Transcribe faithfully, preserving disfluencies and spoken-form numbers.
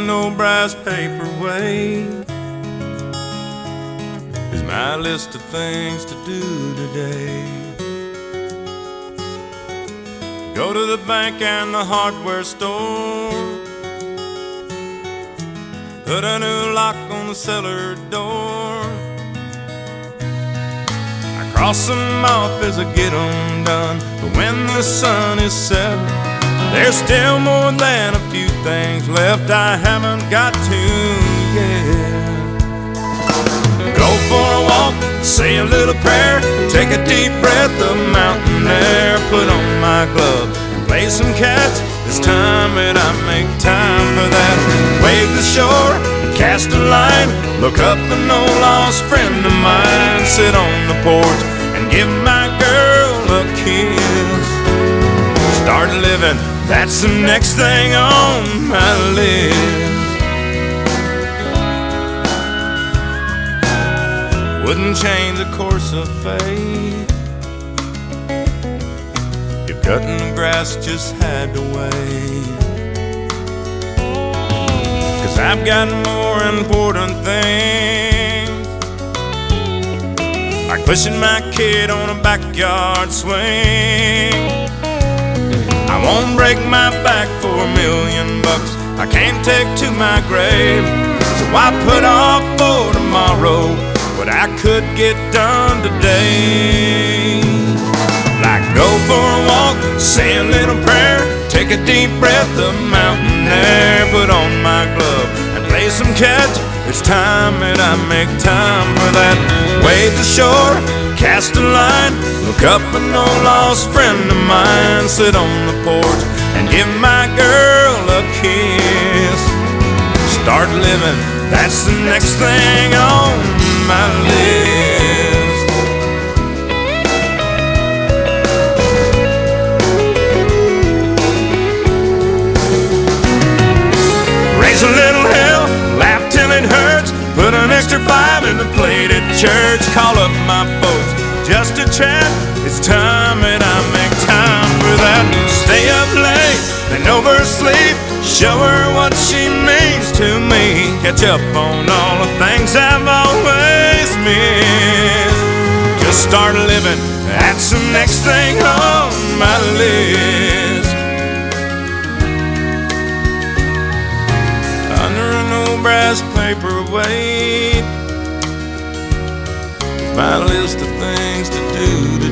an old brass paperweight is my list of things to do today. Go to the bank and the hardware store, put a new lock on the cellar door. I cross them off as I get them done, but when the sun is set, there's still more than a few things left I haven't got to yet. Go for a walk, say a little prayer, take a deep breath of mountain air, put on my glove and play some catch. It's time that I make time for that. Wave the shore, cast a line, look up an old lost friend of mine, sit on the porch and give my girl a kiss. Start living, that's the next thing on my list. Wouldn't change the course of fate if cutting the grass just had to wait. 'Cause I've got more important things, like pushing my kid on a backyard swing. I won't break my back for a million bucks, I can't take to my grave. So I put off for tomorrow what I could get done today. Like go for a walk, say a little prayer, take a deep breath of mountain air, put on my glove and play some catch. It's time that I make time for that. Wave the shore, cast a line, look up an old lost friend of mine, sit on the porch and give my girl a kiss. Start living, that's the next thing on my list. Raise a little hell, laugh till it hurts, put an extra five in the plate at church, call up my folks just to chat. It's time that I make time for that. Stay up late, then oversleep, show her what she means to me, catch up on all the things I've always missed. Just start living, that's the next thing on my list. Under an old brass paperweight, my list of things to do today.